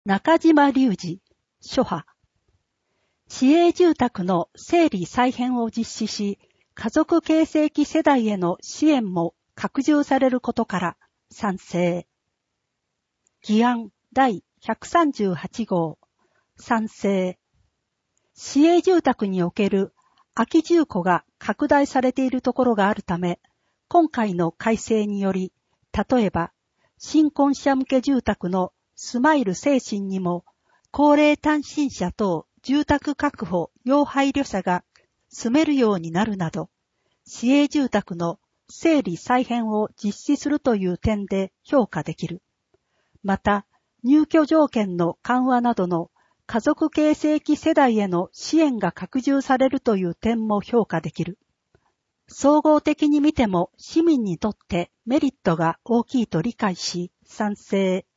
中島隆二、諸派。市営住宅の整理再編を実施し、家族形成期世代への支援も拡充されることから賛成。議案第138号、賛成。市営住宅における空き住戸が拡大されているところがあるため、今回の改正により、例えば、新婚者向け住宅のスマイル精神にも、高齢単身者等住宅確保要配慮者が住めるようになるなど、市営住宅の整理再編を実施するという点で評価できる。また、入居条件の緩和などの家族形成期世代への支援が拡充されるという点も評価できる。総合的に見ても市民にとってメリットが大きいと理解し、賛成。